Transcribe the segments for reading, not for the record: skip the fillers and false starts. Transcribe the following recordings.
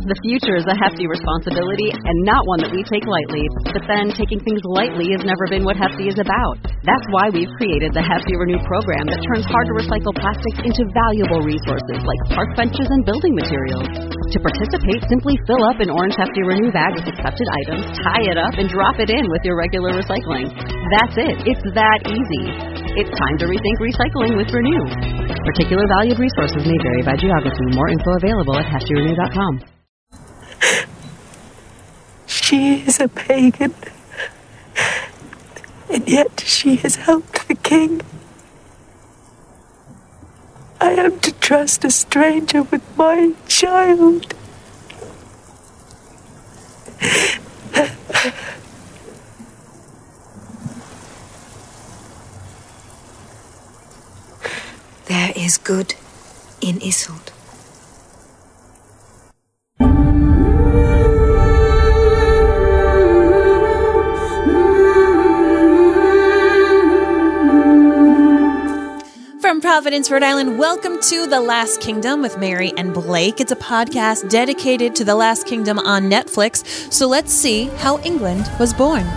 The future is a hefty responsibility and not one that we take lightly. But then, taking things lightly has never been what Hefty is about. That's why we've created the Hefty Renew program that turns hard-to-recycle plastics into valuable resources like park benches and building materials. To participate, simply fill up an orange Hefty Renew bag with accepted items, tie it up, and drop it in with your regular recycling. That's it. It's that easy. It's time to rethink recycling with Renew. Particular valued resources may vary by geography. More info available at heftyrenew.com. She is a pagan, and yet she has helped the king. I am to trust a stranger with my child. There is good in Isolde. From Providence, Rhode Island, welcome to The Last Kingdom with Mary and Blake. It's a podcast dedicated to The Last Kingdom on Netflix. So let's see how England was born.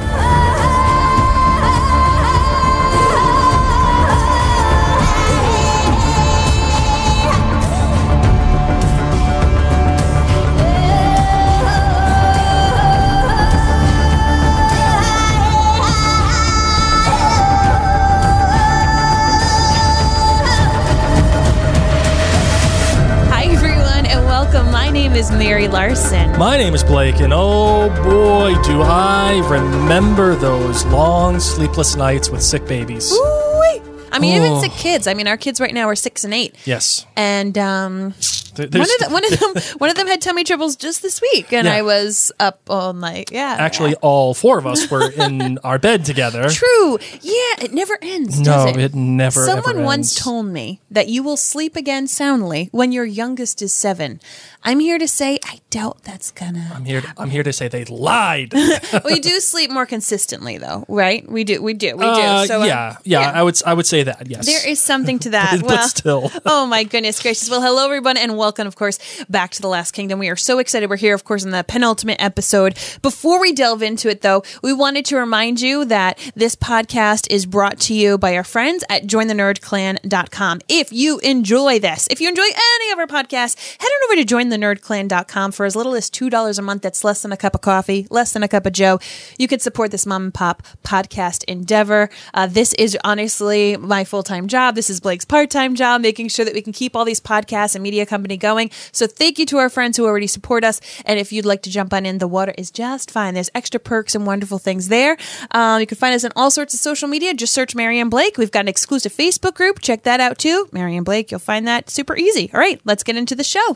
Is Mary Larson. My name is Blake, and oh boy, do I remember those long, sleepless nights with sick babies. Ooh-wee. I mean, even sick kids. I mean, our kids right now are 6 and 8. Yes. And one of them had tummy troubles just this week, and I was up all night. Yeah. Actually, all 4 of us were in our bed together. True. Yeah, it never ends, does it? No, it never Someone ever once ends. told me that you will sleep again soundly when your youngest is 7. I'm here to say I doubt that's gonna. I'm here to say they lied. We do sleep more consistently, though, right? We do. So yeah. I would say that. Yes, there is something to that. but still. Oh my goodness gracious! Well, hello everyone, and welcome, of course, back to The Last Kingdom. We are so excited. We're here, of course, in the penultimate episode. Before we delve into it, though, we wanted to remind you that this podcast is brought to you by our friends at JoinTheNerdClan.com. If you enjoy this, if you enjoy any of our podcasts, head on over to JoinTheNerdClan.com for as little as $2 a month. That's less than a cup of coffee, less than a cup of joe. You can support this mom and pop podcast endeavor. This is honestly my full-time job. This is Blake's part-time job, making sure that we can keep all these podcasts and media company going. So thank you to our friends who already support us. And if you'd like to jump on in, the water is just fine. There's extra perks and wonderful things there. You can find us on all sorts of social media. Just search Mary and Blake. We've got an exclusive Facebook group. Check that out too. Mary and Blake. You'll find that super easy. All right, let's get into the show.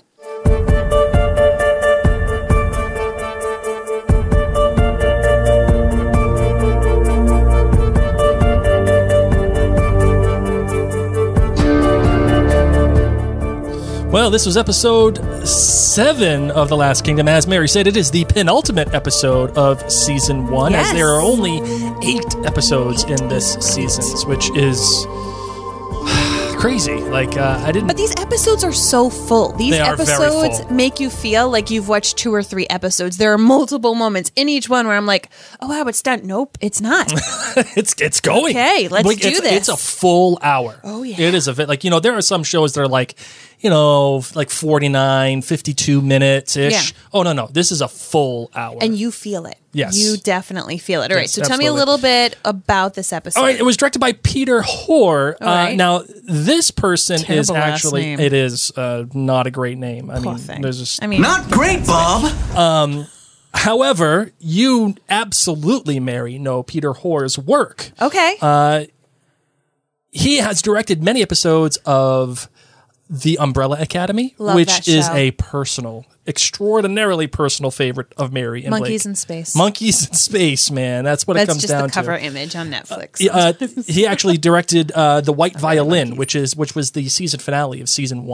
Well, this was episode 7 of The Last Kingdom. As Mary said, it is the penultimate episode of season 1, yes. as there are only 8 episodes in this season, which is crazy. But these episodes are so full. These episodes very full. make you feel like you've watched 2 or 3 episodes. There are multiple moments in each one where I'm like, oh wow, it's done. Nope, it's not. it's going. Okay, let's do this. It's a full hour. Oh yeah. It is there are some shows that are like 49, 52 minutes-ish. Yeah. Oh, no. This is a full hour. And you feel it. Yes. You definitely feel it. All right, Yes, so tell me absolutely. a little bit about this episode. All right, it was directed by Peter Hoare. All right. Now, this person Terrible is last actually, name. it is not a great name. Poor thing. There's just... Not great, Bob. However, you absolutely, Mary, know Peter Hoare's work. Okay. He has directed many episodes of The Umbrella Academy, Love which that is show. a extraordinarily personal favorite of Mary and Monkeys Blake. in Space. Monkeys in Space, man. That's what it comes down to. That's just the cover image on Netflix. He actually directed The White Violin, which was the season finale of season 1.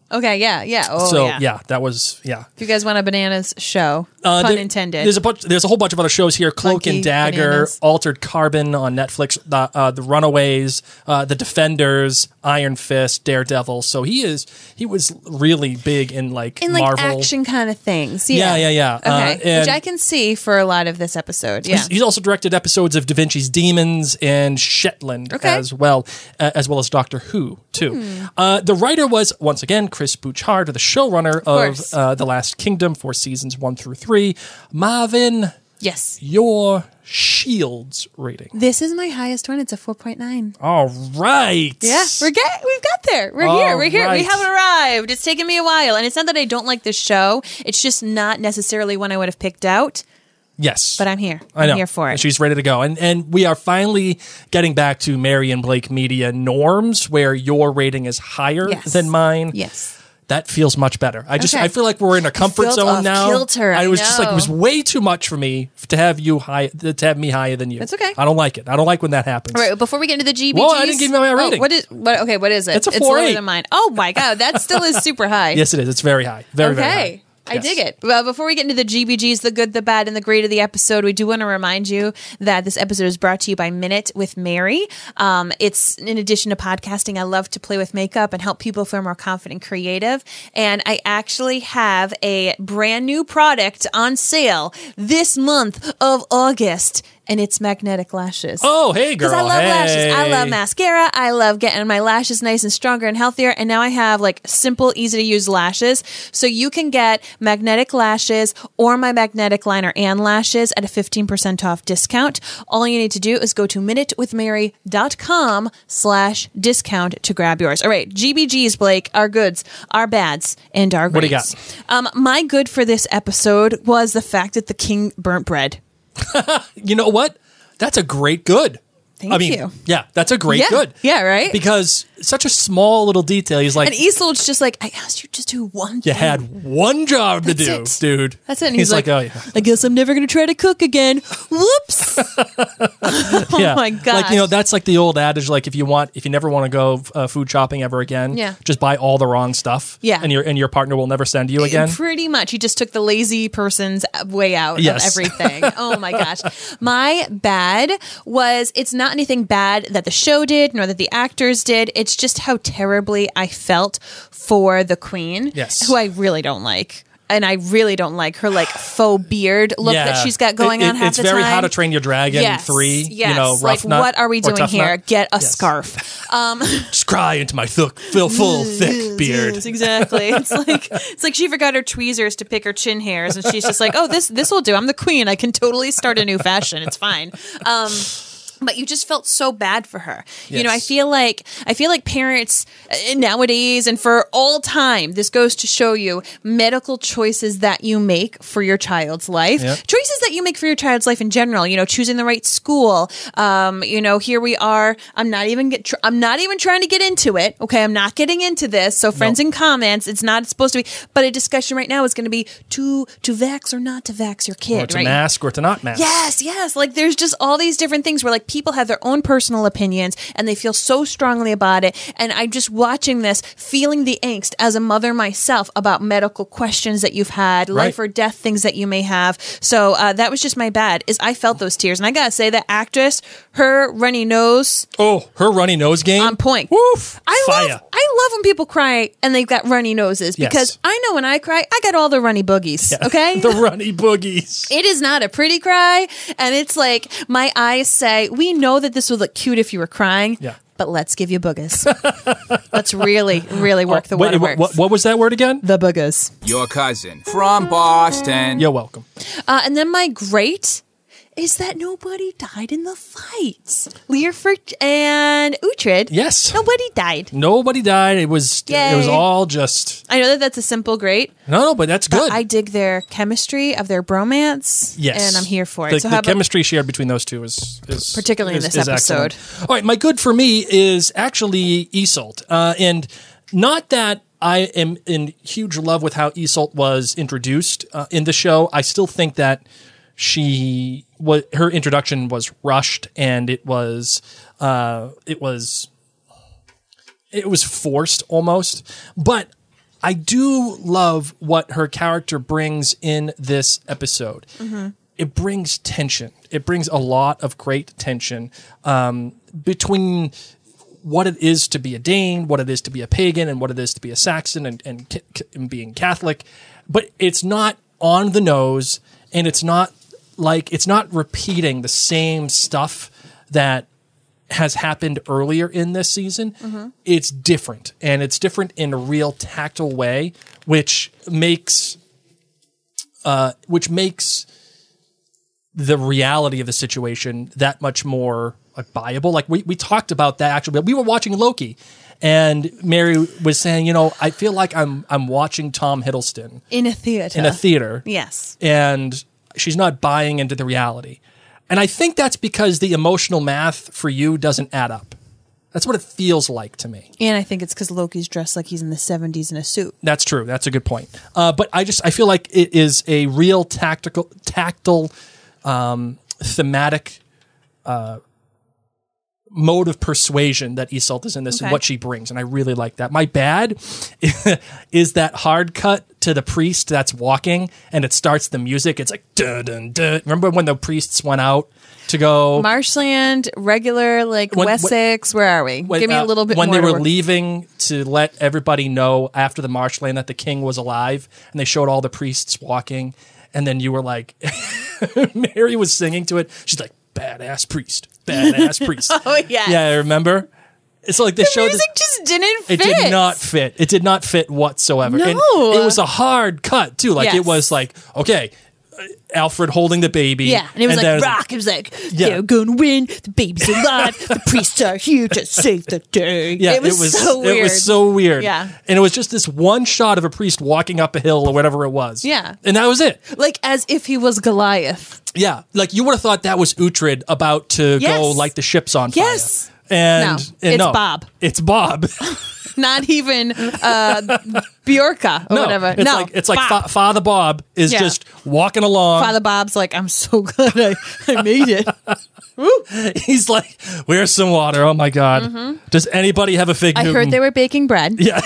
Okay, yeah. Oh, so yeah. that was If If you guys want a bananas show, pun intended. There's a whole bunch of other shows here: Cloak Monkey, and Dagger, Bananas. Altered Carbon on Netflix, the Runaways, the Defenders, Iron Fist, Daredevil. So he was really big in like in Marvel action kind of things. Yeah. Okay, And which I can see for a lot of this episode. Yeah. He's also directed episodes of Da Vinci's Demons and Shetland as well as Doctor Who too. The writer was once again Chris Bouchard, the showrunner of The Last Kingdom for seasons 1 through 3. Marvin, Yes. your Shields rating. This is my highest one. It's a 4.9. All right. Yeah, we've got there. We're here. right. We haven't arrived. It's taken me a while. And it's not that I don't like this show. It's just not necessarily one I would have picked out. Yes. But I'm here. I know. I'm here for it. She's ready to go. And we are finally getting back to Mary and Blake Media norms where your rating is higher than mine. Yes. That feels much better. I feel like we're in a comfort Felt zone off now. kilter, I it was just like know. it was way too much for me to have me higher than you. That's okay. I don't like it. I don't like when that happens. All right, before we get into the GBGs. Whoa, I didn't give you my rating. What is it? It's a lower 4.8. than mine. Oh my God, that still is super high. Yes, it is. It's very high. Very, very high. I Yes. dig it. Well, before we get into the GBGs, the good, the bad, and the great of the episode, we do want to remind you that this episode is brought to you by Minute with Mary. It's in addition to podcasting, I love to play with makeup and help people feel more confident and creative. And I actually have a brand new product on sale this month of August. And it's magnetic lashes. Oh, hey, girl. Because I love hey. lashes. I love mascara. I love getting my lashes nice and stronger and healthier. And now I have like simple, easy to use lashes. So you can get magnetic lashes or my magnetic liner and lashes at a 15% off discount. All you need to do is go to minutewithmary.com/discount to grab yours. All right. GBGs, Blake, our goods, our bads, and our greats. What do you got? My good for this episode was the fact that the king burnt bread. You know what? That's a great good. Thank you. Yeah, that's a great good. Yeah, right? Because such a small little detail. He's like, And Isolde's just like, I asked you to do one thing. you had one job to do, That's it. dude. That's it. And he's he's like, oh yeah. I guess I'm never going to try to cook again. Whoops. Oh Yeah. my gosh. Like, that's like the old adage, like if you never want to go food shopping ever again, Yeah. just buy all the wrong stuff. Yeah. And your partner will never send you again. Pretty much. He just took the lazy person's way out Yes. of everything. Oh my gosh. My bad was, it's not anything bad that the show did, nor that the actors did. It's just how terribly I felt for the queen. Yes. Who I really don't like. And I really don't like her like faux beard look that she's got going on half the time. It's very How to Train Your Dragon 3. Yes. Rough like, nut what are we or doing tough here? nut. Get a Yes. scarf. Just cry into my full thick beard. Yes, exactly. It's like she forgot her tweezers to pick her chin hairs, and she's just like, "Oh, this will do. I'm the queen. I can totally start a new fashion. It's fine." But you just felt so bad for her. Yes. You know, I feel like parents nowadays and for all time, this goes to show you medical choices that you make for your child's life, Yep. choices that you make for your child's life in general, choosing the right school. Here we are. I'm not even trying to get into it. Okay. I'm not getting into this. So friends and comments, it's not supposed to be, but a discussion right now is going to be to vax or not to vax your kid. Or to right? mask or to not mask. Yes. Like there's just all these different things where like people have their own personal opinions and they feel so strongly about it. And I'm just watching this, feeling the angst as a mother myself about medical questions that you've had, life or death things that you may have. So that was just my bad, is I felt those tears. And I gotta say, that actress, her runny nose, Oh, her runny nose game. on point. Woof. I Fire. love when people cry and they've got runny noses, because Yes. I know when I cry, I got all the runny boogies. Okay. The runny boogies. It is not a pretty cry, and it's like my eyes say, we know that this would look cute if you were crying, Yeah. but let's give you boogers. Let's really, really work the Wait, word. what was that word again? The boogers. Your cousin from Boston. You're welcome. And then my great is that nobody died in the fight. Learford and Uhtred. Yes. Nobody died. Nobody died. It was Yay. all just I know that that's a simple great, no, but that's but good. I dig their chemistry of their bromance. Yes, And I'm here for it. The, So the how about chemistry shared between those two is Particularly in this excellent. episode. All right, my good for me is actually Isolde, and not that I am in huge love with how Isolde was introduced in the show. I still think that her introduction was rushed, and it was forced almost. But I do love what her character brings in this episode. It brings tension. It brings a lot of great tension between what it is to be a Dane, what it is to be a pagan, and what it is to be a Saxon and being Catholic. But it's not on the nose, and it's not repeating the same stuff that has happened earlier in this season. It's different, and it's different in a real tactile way, which makes the reality of the situation that much more viable. Like we talked about that actually. We were watching Loki, and Mary was saying, I feel like I'm watching Tom Hiddleston in a theater. Yes, and she's not buying into the reality. And I think that's because the emotional math for you doesn't add up. That's what it feels like to me. And I think it's because Loki's dressed like he's in the 70s in a suit. That's true. That's a good point. But I feel like it is a real tactile, thematic mode of persuasion that Iseult is in this and what she brings. And I really like that. My bad is that hard cut to the priest that's walking and it starts the music. It's like, dun, dun, dun. Remember when the priests went out to go? Marshland, regular, Wessex, where are we? Give me a little bit more. When they were leaving to let everybody know after the marshland that the king was alive, and they showed all the priests walking, and then you were like, Mary was singing to it. She's like, badass priest. Oh, yeah. Yeah, I remember. It's like they showed music just didn't fit. It did not fit. It did not fit whatsoever. No. And it was a hard cut, too. Like, It was like, okay, Alfred holding the baby. Yeah, and it was like rock. It was like, they're going to win. The baby's alive. The priests are here to save the day. Yeah, it was so weird. It was so weird. Yeah. And it was just this one shot of a priest walking up a hill or whatever it was. Yeah. And that was it. Like as if he was Goliath. Yeah. Like you would have thought that was Uhtred about to go light the ships on fire. Yes. And it's Bob. It's Bob. Not even Bjorka or whatever. It's like Father Bob is just walking along. Father Bob's like, I'm so glad I made it. He's like, where's some water? Oh my God. Does anybody have a fig Newton? I heard they were baking bread. Yeah.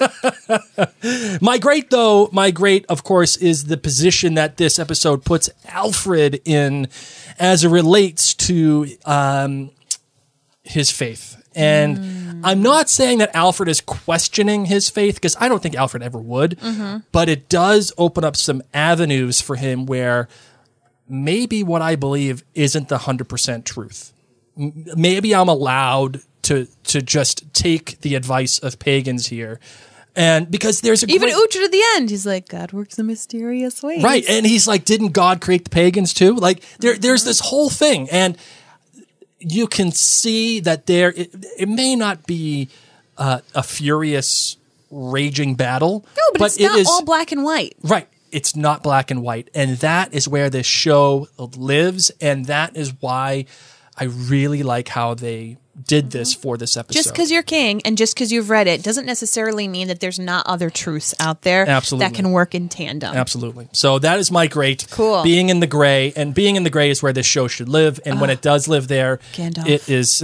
My great, of course, is the position that this episode puts Alfred in as it relates to his faith. And I'm not saying that Alfred is questioning his faith, because I don't think Alfred ever would, but it does open up some avenues for him where maybe what I believe isn't the 100% truth. Maybe I'm allowed to just take the advice of pagans here. And because there's even Uhtred at the end, he's like, God works in mysterious ways. Right. And he's like, didn't God create the pagans too? Like there's this whole thing. And you can see that it may not be a furious, raging battle. No, but it's not all black and white. Right. It's not black and white. And that is where this show lives. And that is why I really like how they did this for this episode. Just because you're king and just because you've read it doesn't necessarily mean that there's not other truths out there that can work in tandem. Absolutely. So that is my great. Cool. Being in the gray, and being in the gray is where this show should live. And when it does live there, Gandalf. It is.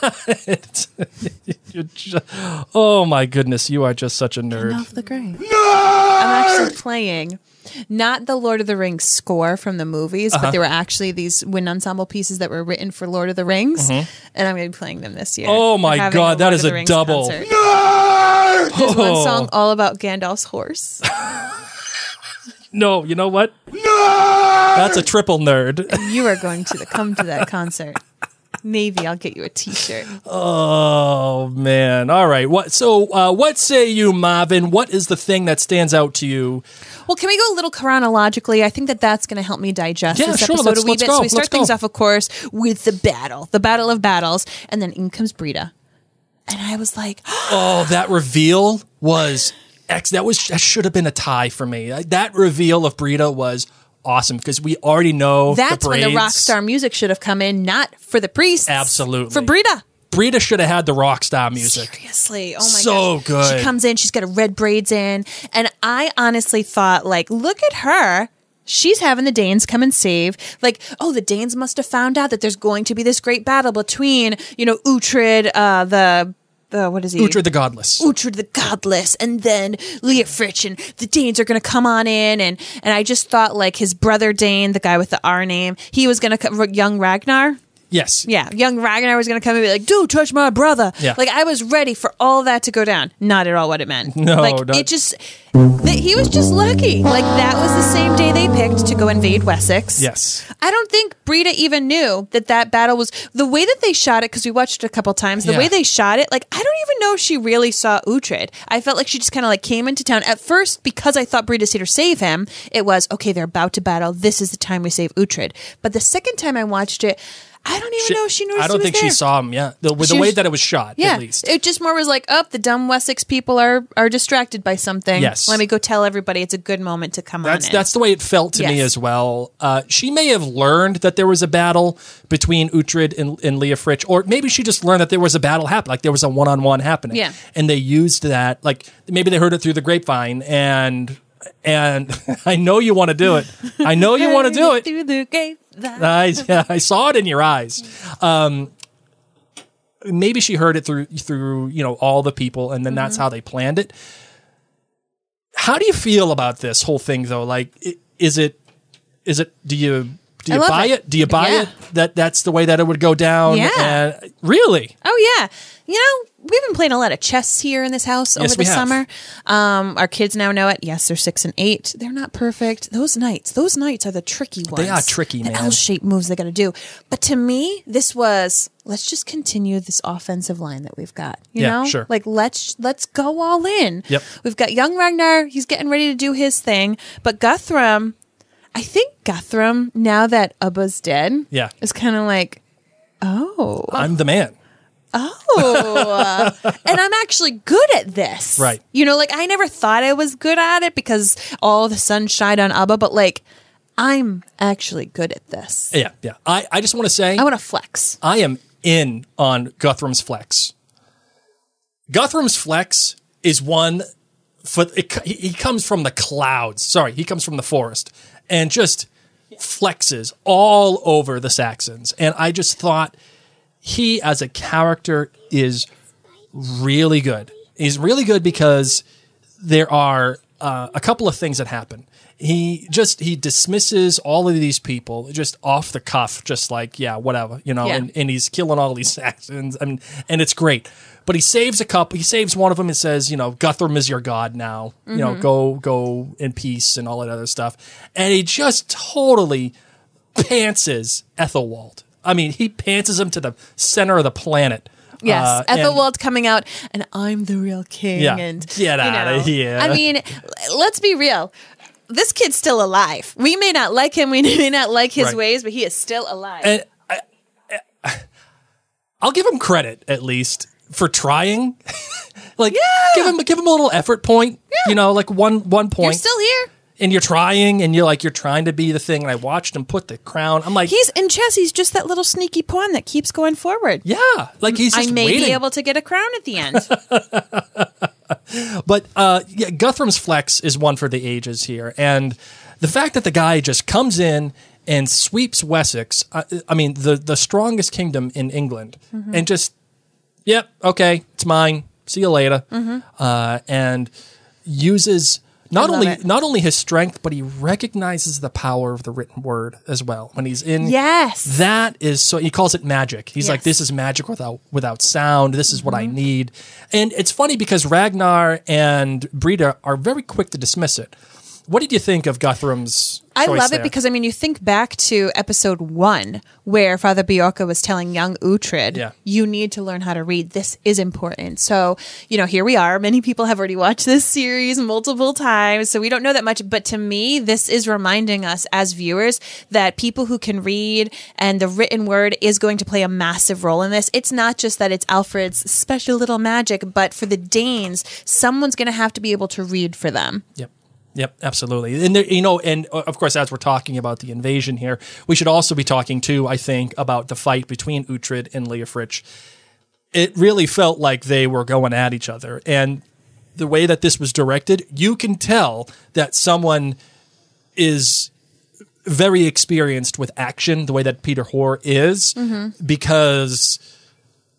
Oh my goodness, you are just such a nerd. Gandalf the Grey. No! I'm actually playing not the Lord of the Rings score from the movies, but there were actually these wind ensemble pieces that were written for Lord of the Rings, and I'm going to be playing them this year. Oh my God, that is a double. There's one song all about Gandalf's horse. No, you know what? No! That's a triple nerd. You are going to come to that concert. Maybe I'll get you a T-shirt. Oh man! All right. What say you, Marvin? What is the thing that stands out to you? Well, can we go a little chronologically? I think that's going to help me digest this episode a wee bit. Go. So we start things off, of course, with the Battle of Battles, and then in comes Brita, and I was like, "Oh, that reveal was that should have been a tie for me. That reveal of Brita was." Awesome, because we already know that's when the rock star music should have come in, not for the priests. Absolutely. For Brita. Brita should have had the rock star music. Seriously. Oh my gosh. So good. She comes in, she's got her red braids in, and I honestly thought, look at her. She's having the Danes come and save. The Danes must have found out that there's going to be this great battle between, Uhtred, the what is he? Uhtred the Godless. Uhtred the Godless, and then Leofric and the Danes are going to come on in, and I just thought like his brother Dane, the guy with the R name, he was going to come, young Ragnar. Yes. Yeah, young Ragnar was going to come and be like, "Don't touch my brother." Yeah. Like I was ready for all that to go down. Not at all what it meant. No, like not- it just. He was just lucky. Like that was the same day they picked to go invade Wessex. Yes. I don't think Brita even knew that battle was the way that they shot it, because we watched it a couple times. The Yeah. way they shot it, like I don't even know if she really saw Uhtred. I felt like she just kind of like came into town at first because I thought Brita seen her save him. It was okay. They're about to battle. This is the time we save Uhtred. But the second time I watched it, I don't even know if she knew. I don't was think there. she saw him. Yeah, the way was- that it was shot, Yeah, at least. it just more was like, oh, the dumb Wessex people are distracted by something. Yes. Let me go tell everybody it's a good moment to come on in. That's the way it felt to me Yes. as well. She may have learned that there was a battle between Uhtred and Leofric, or maybe she just learned that there was a battle happening, like there was a one-on-one happening. Yeah. And they used that, like maybe they heard it through the grapevine, and I know you want to do it. I know you want to do it. Through the gate. I saw it in your eyes. Maybe she heard it through all the people, and then that's how they planned it. How do you feel about this whole thing, though? Like, is it? Do you buy it? Do you buy Yeah. it that's the way that it would go down? Yeah. Really? Oh yeah. We've been playing a lot of chess here in this house over Yes, the we have. summer. Our kids now know it. Yes, they're 6 and 8. They're not perfect. Those knights are the tricky ones. They are tricky, the man. L-shaped moves they got to do. But to me, this was let's just continue this offensive line that we've got. You Yeah, know, sure. like let's go all in. Yep. We've got young Ragnar. He's getting ready to do his thing. But Guthrum, I think Guthrum, now that Ubba's dead, Yeah. is kind of like, oh. I'm the man. Oh, and I'm actually good at this. Right. Like I never thought I was good at it because all the sun shined on Ubba, but like I'm actually good at this. Yeah. I just want to say I want to flex. I am in on Guthrum's flex. Guthrum's flex is one for he comes from the clouds. Sorry, he comes from the forest and just flexes all over the Saxons. And I just thought he, as a character, is really good. He's really good because there are a couple of things that happen. He dismisses all of these people just off the cuff, just like, yeah, whatever, Yeah. and he's killing all these Saxons, and it's great. But he saves a couple. He saves one of them and says, Guthrum is your god now. Go in peace and all that other stuff. And he just totally pantses Ethelwald. I mean, he pantses him to the center of the planet. Yes, Ethelwald coming out, and I'm the real king. Yeah, And get out of here. I mean, let's be real. This kid's still alive. We may not like him. We may not like his Right. ways, but he is still alive. And I'll give him credit at least for trying. Give him a little effort point. Yeah. Like one point. You're still here. And you're trying, and you're trying to be the thing. And I watched him put the crown. I'm like, He's in chess. He's just that little sneaky pawn that keeps going forward. yeah, like he's just I may waiting. be able to get a crown at the end. But Guthrum's flex is one for the ages here, and the fact that the guy just comes in and sweeps Wessex. I mean, the strongest kingdom in England, and just, yep, okay, it's mine. See you later. And uses not only his strength, but he recognizes the power of the written word as well. When he's in, Yes. that is so. He calls it magic. He's like, this is magic without sound. This is what I need. And it's funny because Ragnar and Brita are very quick to dismiss it. What did you think of Guthrum's I choice love there? it because, you think back to episode 1 where Father Bjorka was telling young Uhtred, you need to learn how to read. This is important. So, here we are. Many people have already watched this series multiple times, so we don't know that much. But to me, this is reminding us as viewers that people who can read and the written word is going to play a massive role in this. It's not just that it's Alfred's special little magic, but for the Danes, someone's going to have to be able to read for them. Yep, absolutely. And there, and of course, as we're talking about the invasion here, we should also be talking too, I think, about the fight between Uhtred and Leofric. It really felt like they were going at each other, and the way that this was directed, you can tell that someone is very experienced with action, the way that Peter Hoare is, because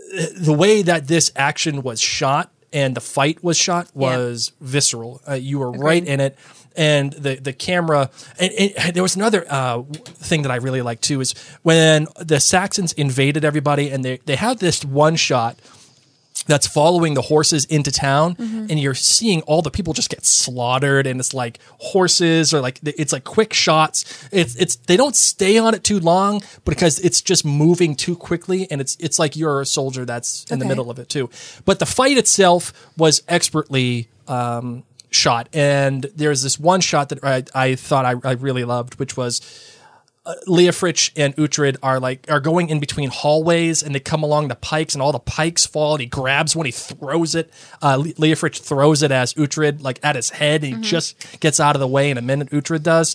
the way that this action was shot and the fight was shot was visceral. You were right in it. And the camera, and there was another thing that I really liked too, is when the Saxons invaded everybody, and they had this one shot that's following the horses into town, and you're seeing all the people just get slaughtered, and it's like horses, or like it's like quick shots. It's they don't stay on it too long because it's just moving too quickly, and it's like you're a soldier that's in the middle of it too. But the fight itself was expertly shot, and there's this one shot that I thought I really loved, which was Leofric and Uhtred are going in between hallways, and they come along the pikes, and all the pikes fall, and he grabs one, he throws it. Leofric throws it as Uhtred, like at his head, and he just gets out of the way in a minute. Uhtred does.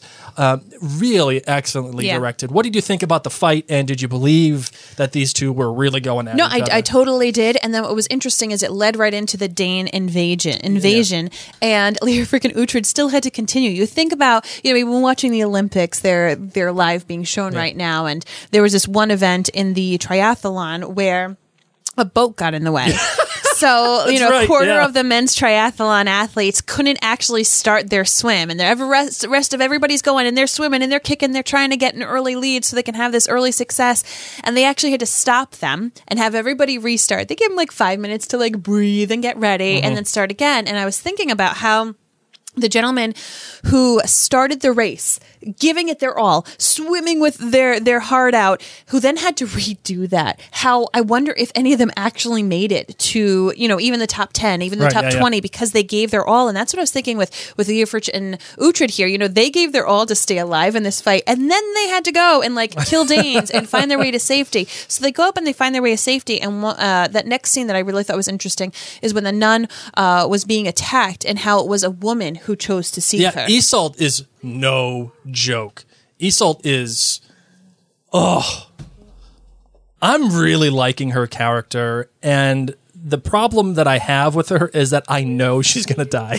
Really excellently directed. What did you think about the fight, and did you believe that these two were really going at each other? I totally did. And then what was interesting is it led right into the Dane invasion, and Leofric and Uhtred still had to continue. You think about, we've been watching the Olympics, they're live being shown right now, and there was this one event in the triathlon where a boat got in the way. So, a quarter of the men's triathlon athletes couldn't actually start their swim, and the rest of everybody's going, and they're swimming, and they're kicking, they're trying to get an early lead so they can have this early success, and they actually had to stop them and have everybody restart. They gave them 5 minutes to breathe and get ready, and then start again. And I was thinking about how the gentleman who started the race, giving it their all, swimming with their heart out, who then had to redo that. How I wonder if any of them actually made it to, even the top 10, even the top 20, because they gave their all. And that's what I was thinking with Leofric and Uhtred here. They gave their all to stay alive in this fight, and then they had to go and kill Danes and find their way to safety. So they go up and they find their way to safety. And that next scene that I really thought was interesting is when the nun was being attacked, and how it was a woman who chose to seek her. Iseult is no joke. Iseult is, I'm really liking her character, and the problem that I have with her is that I know she's going to die.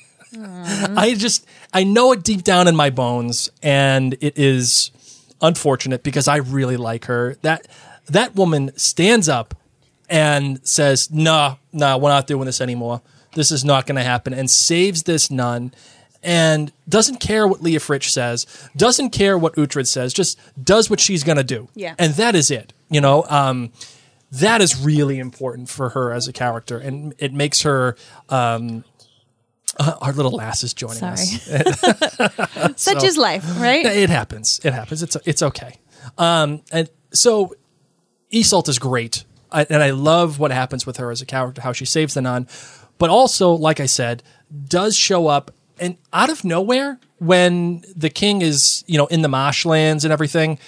I know it deep down in my bones, and it is unfortunate because I really like her. That woman stands up and says, "No, we're not doing this anymore. This is not going to happen," and saves this nun, and doesn't care what Leofric says, doesn't care what Uhtred says, just does what she's going to do. Yeah. And that is it. That is really important for her as a character, and it makes her our little lass is joining us. Such is life, right? It happens. It's okay. And so Iseult is great, and I love what happens with her as a character, how she saves the nun, but also, like I said, does show up and out of nowhere when the king is, in the marshlands and everything,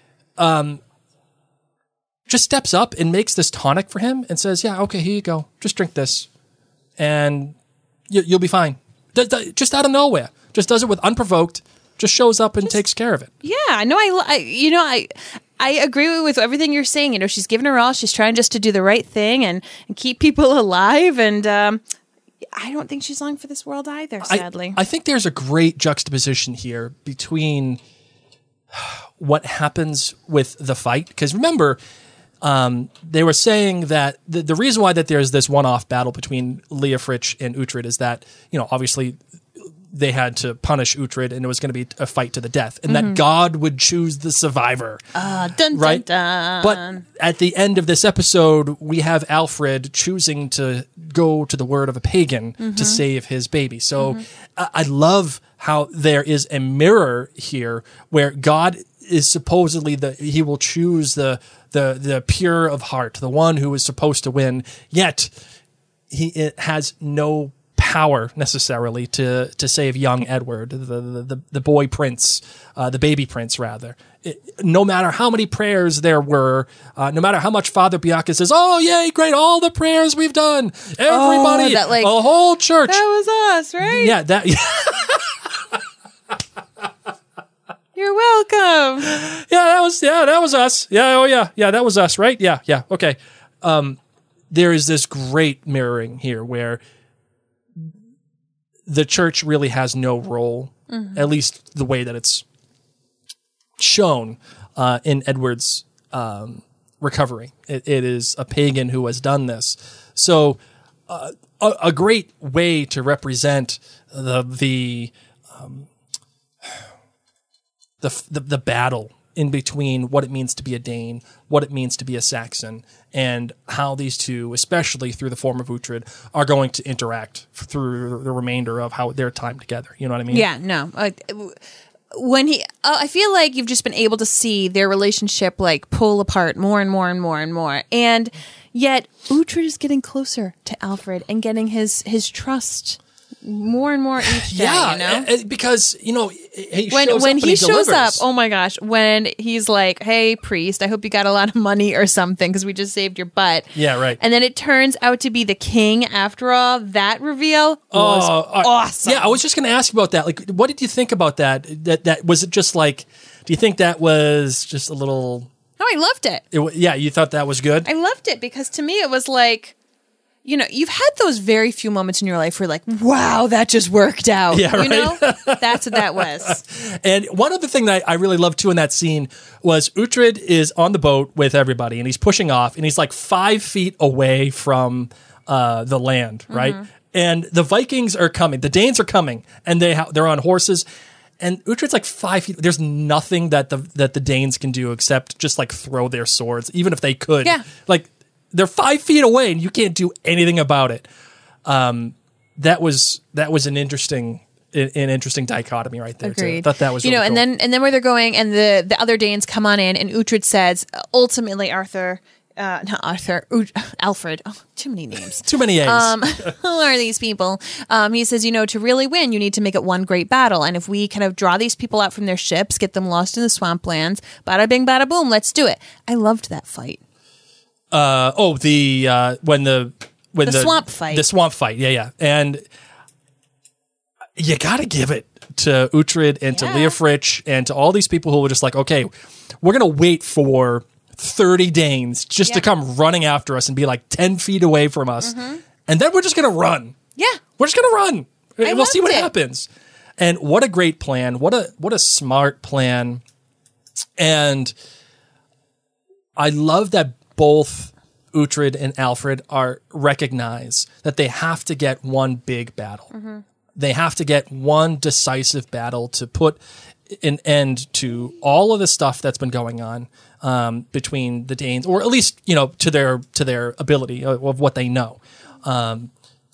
just steps up and makes this tonic for him and says, "Yeah, okay, here you go. Just drink this, and you'll be fine." Just out of nowhere, just does it with unprovoked. Just shows up and takes care of it. Yeah, no, I agree with everything you're saying. She's giving her all. She's trying just to do the right thing and keep people alive. And I don't think she's long for this world either, sadly. I think there's a great juxtaposition here between what happens with the fight. Because remember, they were saying that the reason why that there's this one-off battle between Leofric and Uhtred is that, obviously they had to punish Uhtred, and it was going to be a fight to the death, and that God would choose the survivor. Dun, right? dun, dun. But at the end of this episode, we have Alfred choosing to go to the word of a pagan to save his baby. So I love how there is a mirror here where God is supposedly he will choose the pure of heart, the one who is supposed to win, yet it has no power necessarily to save young Edward, the boy prince, the baby prince rather. No matter how many prayers there were, no matter how much Father Bianca says, "Oh yay, great, all the prayers we've done, everybody, the whole church." That was us, right? Yeah, that. You're welcome. That was us. Yeah, that was us, right? Yeah, okay. There is this great mirroring here where the church really has no role, at least the way that it's shown in Edward's recovery. It is a pagan who has done this. So a great way to represent the battle in between what it means to be a Dane, what it means to be a Saxon, and how these two, especially through the form of Uhtred, are going to interact through the remainder of how their time together. You know what I mean? Yeah, no. I feel like you've just been able to see their relationship like pull apart more and more and more and more. And yet Uhtred is getting closer to Alfred and getting his trust more and more each day, you know? Because, he when he shows up, delivers. oh my gosh, when he's like, hey, priest, I hope you got a lot of money or something because we just saved your butt. Yeah, right. And then it turns out to be the king after all. That reveal was awesome. Yeah, I was just going to ask about that. Like, what did you think about that? That was it just like, do you think that was just a little... No, I loved it. Yeah, you thought that was good? I loved it because to me it was like... you've had those very few moments in your life where you're like, wow, that just worked out. Yeah, right. You know? That's what that was. And one other thing that I really loved too in that scene was Uhtred is on the boat with everybody and he's pushing off and he's like 5 feet away from the land, right? Mm-hmm. And the Vikings are coming. The Danes are coming and they're on horses. And Uhtred's like 5 feet. There's nothing that the Danes can do except just like throw their swords, even if they could. Yeah. Like, they're 5 feet away, and you can't do anything about it. That was an interesting dichotomy right there. Agreed. Too. I thought that was really cool. and then where they're going, and the other Danes come on in, and Uhtred says, ultimately, Alfred. Oh, too many names. Too many A's. Who are these people? He says, to really win, you need to make it one great battle. And if we kind of draw these people out from their ships, get them lost in the swamplands, bada bing, bada boom, let's do it. I loved that fight. When the swamp fight. The swamp fight, yeah. And you got to give it to Uhtred and to Leofric and to all these people who were just like, okay, we're going to wait for 30 Danes just to come running after us and be like 10 feet away from us. Mm-hmm. And then we're just going to run. Yeah. We're just going to run. And we'll see what it. happens. And what a great plan. What a smart plan. And I love that both Uhtred and Alfred recognize that they have to get one big battle. Mm-hmm. They have to get one decisive battle to put an end to all of the stuff that's been going on between the Danes, or at least to their ability of what they know. And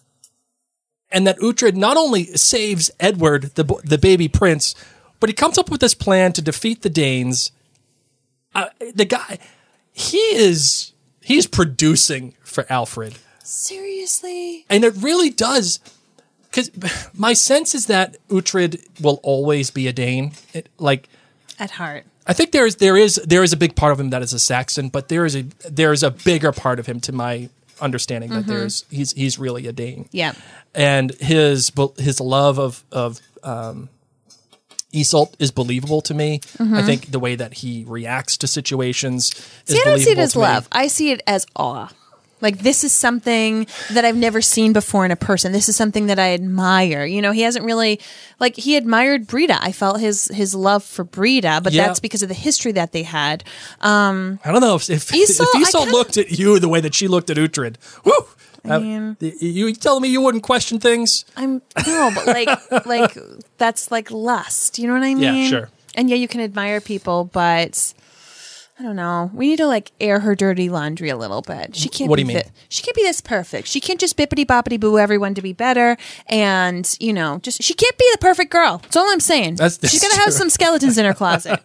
that Uhtred not only saves Edward, the baby prince, but he comes up with this plan to defeat the Danes. The guy. He's producing for Alfred. Seriously? And it really does, because my sense is that Uhtred will always be a Dane. At heart. I think there is a big part of him that is a Saxon, but there is a bigger part of him, to my understanding, that he's really a Dane. Yeah. And his love of Iseult is believable to me. Mm-hmm. I think the way that he reacts to situations is believable to me. I don't see it as love. I see it as awe. Like, this is something that I've never seen before in a person. This is something that I admire. He hasn't really, he admired Brida. I felt his love for Brida, but that's because of the history that they had. I don't know if Iseult looked at you the way that she looked at Uhtred. Woo! I mean, you telling me you wouldn't question things? But that's like lust. You know what I mean? Yeah, sure. And you can admire people, but I don't know. We need to air her dirty laundry a little bit. She can't. What do you mean? She can't be this perfect. She can't just bippity boppity boo everyone to be better, and she can't be the perfect girl. That's all I'm saying. She's gonna have some skeletons in her closet.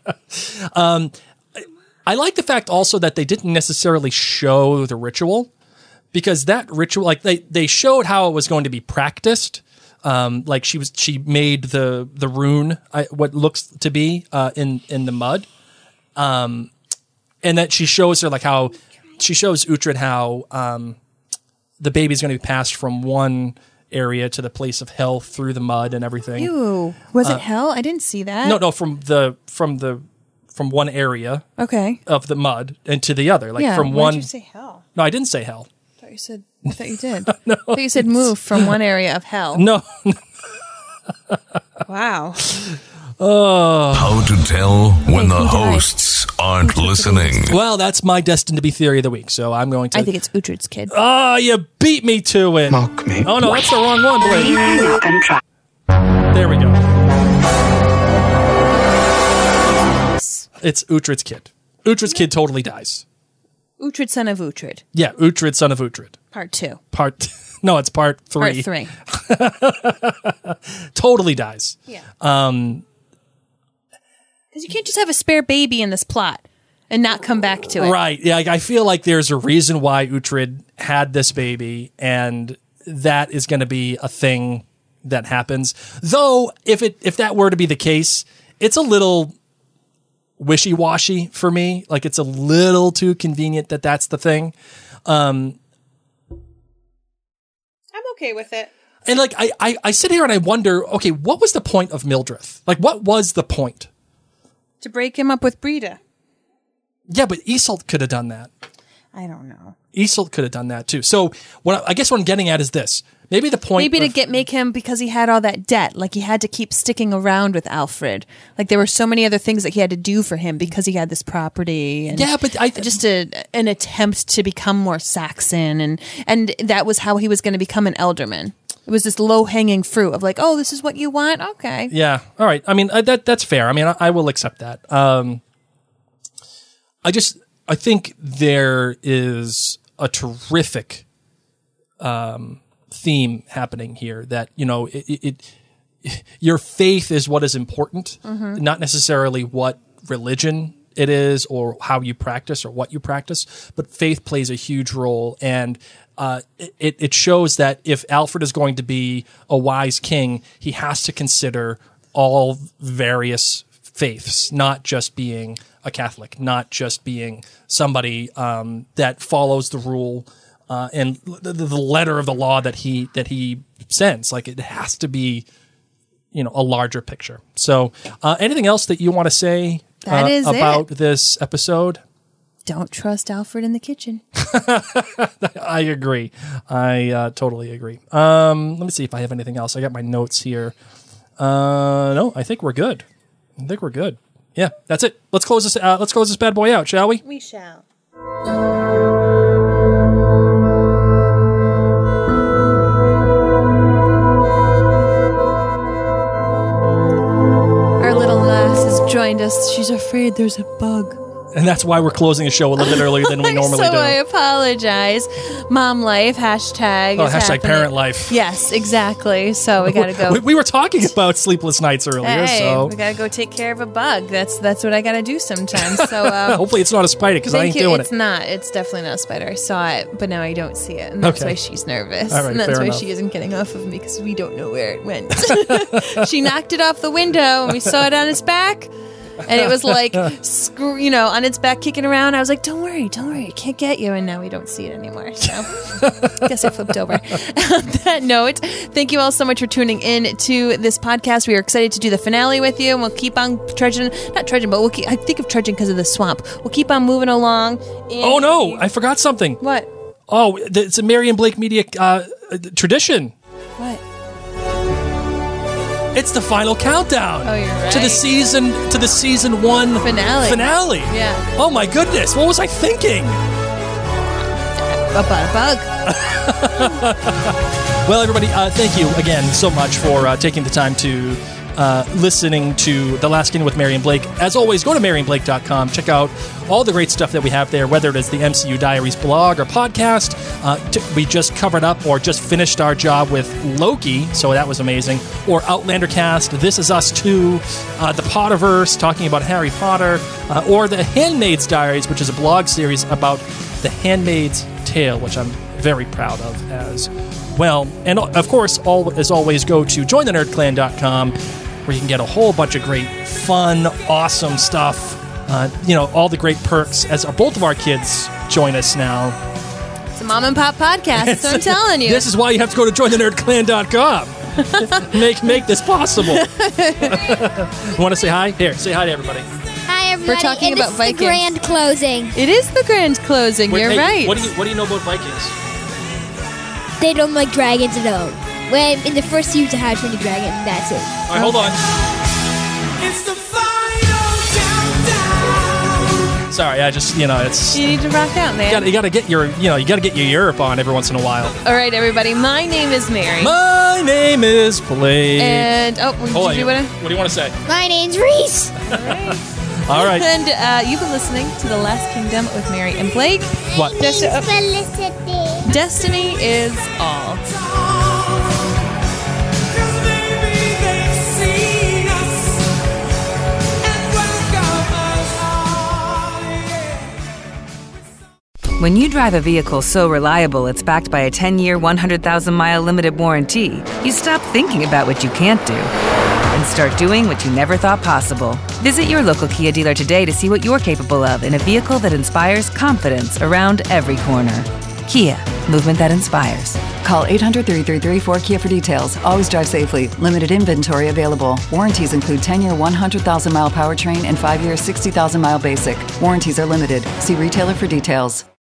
I like the fact also that they didn't necessarily show the ritual. Because that ritual, they showed how it was going to be practiced. She made the rune, what looks to be in the mud, and that she shows her how she shows Uhtred how the baby's going to be passed from one area to the place of hell through the mud and everything. Ew, was it hell? I didn't see that. No, from one area. Okay. Of the mud and to the other, from why one. Did you say hell? No, I didn't say hell. I thought you did. No, I thought you said move from one area of hell. No. Wow. How to tell when the hosts aren't listening. Well, that's my destined to be theory of the week, so I'm going to... I think it's Uhtred's kid. Oh, you beat me to it. Mock me. Oh, no, that's the wrong one, Blake. There we go. It's Uhtred's kid. Uhtred's kid totally dies. Uhtred, son of Uhtred. Yeah, Uhtred, son of Uhtred. Part 2. No, it's part 3. Part 3. Totally dies. Yeah. Because you can't just have a spare baby in this plot and not come back to it. Right. Yeah, I feel like there's a reason why Uhtred had this baby, and that is going to be a thing that happens. Though, if that were to be the case, it's a little wishy-washy for me. Like, it's a little too convenient that that's the thing. I'm okay with it. And, like, I sit here and I wonder, okay, what was the point of Mildred? Like, what was the point? To break him up with Brida. Yeah, but Isolde could have done that. I don't know. Isolde could have done that too. So I guess what I'm getting at is this. Maybe the point... Maybe to make him, because he had all that debt, like he had to keep sticking around with Alfred. Like there were so many other things that he had to do for him because he had this property. And yeah, but just an attempt to become more Saxon. And that was how he was going to become an Elderman. It was this low-hanging fruit of like, oh, this is what you want? Okay. Yeah. All right. I mean, that's fair. I mean, I will accept that. I think there is a terrific theme happening here that, you know, your faith is what is important, not necessarily what religion it is or how you practice or what you practice, but faith plays a huge role. And it shows that if Alfred is going to be a wise king, he has to consider all various faiths, not just being a Catholic, not just being somebody that follows the rule and the letter of the law that he sends. Like, it has to be, you know, a larger picture. So anything else that you want to say about this episode? Don't trust Alfred in the kitchen. I agree. I totally agree. Let me see if I have anything else. I got my notes here. No, I think we're good. Yeah, that's it. Let's close this bad boy out, shall we? We shall. Our little lass has joined us. She's afraid there's a bug. And that's why we're closing a show a little bit earlier than we normally do. I apologize. Mom life, hashtag. Oh, hashtag parent life. Yes, exactly. So we got to go. We were talking about sleepless nights earlier, so we got to go take care of a bug. That's what I got to do sometimes. So hopefully it's not a spider because I ain't doing it. It's not. It's definitely not a spider. I saw it, but now I don't see it, and that's why she's nervous. All right, and that's why enough. she isn't getting off of me because we don't know where it went. She knocked it off the window, and we saw it on its back. And it was like, on its back kicking around. I was like, don't worry, it can't get you. And now we don't see it anymore. So I guess I flipped over. On that note, thank you all so much for tuning in to this podcast. We are excited to do the finale with you. And we'll keep on trudging. Not trudging, but I think of trudging because of the swamp. We'll keep on moving along. Oh, no, I forgot something. What? Oh, it's a Mary and Blake Media tradition. What? It's the final countdown. Oh, you're right. To the season 1 finale. Yeah. Oh my goodness, what was I thinking? About a bug. Well, everybody, thank you again so much for taking the time to listening to The Last Kingdom with Mary and Blake. As always, go to maryandblake.com. Check out all the great stuff that we have there, whether it is the MCU Diaries blog or podcast. We just covered up or just finished our job with Loki, so that was amazing. Or Outlander Cast, This Is Us 2, the Potterverse, talking about Harry Potter, or the Handmaid's Diaries, which is a blog series about The Handmaid's Tale, which I'm very proud of as well. And of course, as always, go to jointhenerdclan.com, where you can get a whole bunch of great, fun, awesome stuff. All the great perks as both of our kids join us now. It's a mom and pop podcast, that's what I'm telling you. This is why you have to go to jointhenerdclan.com. make this possible. Want to say hi? Here, say hi to everybody. Hi, everybody. We're talking about Vikings. The grand closing. It is the grand closing. You're right. What do you know about Vikings? They don't like dragons at all. When in the first season, How to Train Your Dragon, that's it. All right, hold on. Sorry, I just, it's... You need to rock out, man. You gotta get your Europe on every once in a while. All right, everybody. My name is Mary. My name is Blake. And, what do you want to say? My name's Reese. All right. And you've been listening to The Last Kingdom with Mary and Blake. What? Destiny is all. When you drive a vehicle so reliable it's backed by a 10-year, 100,000-mile limited warranty, you stop thinking about what you can't do and start doing what you never thought possible. Visit your local Kia dealer today to see what you're capable of in a vehicle that inspires confidence around every corner. Kia, movement that inspires. Call 800-333-4KIA for details. Always drive safely. Limited inventory available. Warranties include 10-year 100,000-mile powertrain and 5-year 60,000-mile basic. Warranties are limited. See retailer for details.